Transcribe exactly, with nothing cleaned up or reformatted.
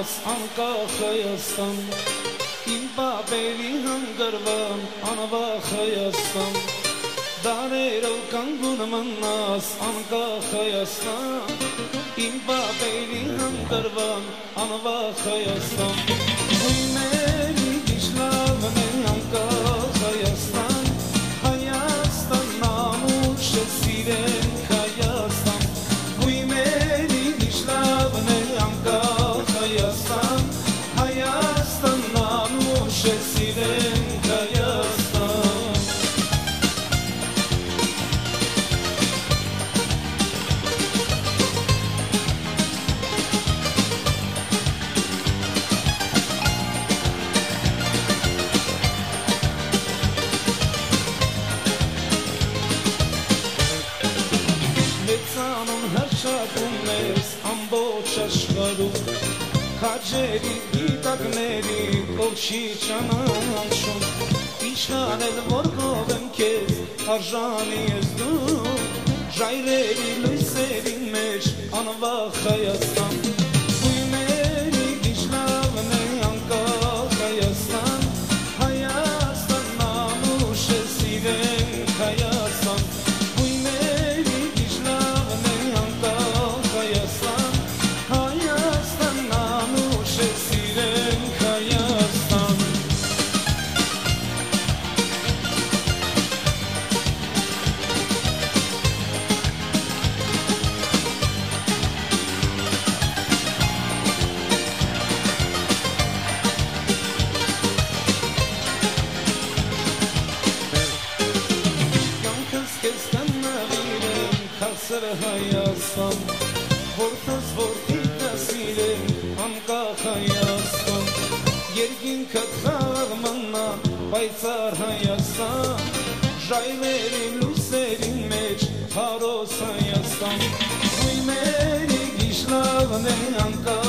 մնաս անկախ Հայաստան, իմ պապերի հանգրվան անվախ Հայաստան, դարերով կանգուն մնաս անկախ Հայաստան, իմ պապերի հանգրվան անվախ Հայաստան, գույների գիշլավն է անկախ Հայաստան, Հայաստան նամուշը սիրենք Հայաստան, գույների գիշլավն է անկախ Հայաստան, Հայաստան նամուշը սիրենք Հայաստան. Մեծանում հրշակում ես ամբողջ աշխարհում, քաջերի գիտակների ով չի ճանաչում, իշխանել որ գովեմ քեզ արժանի ես դու, ժայռերի լույսերի մեջ անվախ Հայաստան, գույների գիշլավն է անկախ Հայաստան, Հայաստան նամուշը սիրենք Հայաստան, գույների գիշլավն է անկախ Հայաստան, Հայաստան նամուշը սիրենք Հայաստան. Կյանքս քեզ կնավիրեմ քասր Հայաստան, որդս որդիքս սիրեմ անկախ Հայաստան, երկինքդ խաղաղ մնա պայծառ Հայաստան, ժայռերի լույսերի մեջ հարոս Հայաստան, գույների գիշլավն է անկախ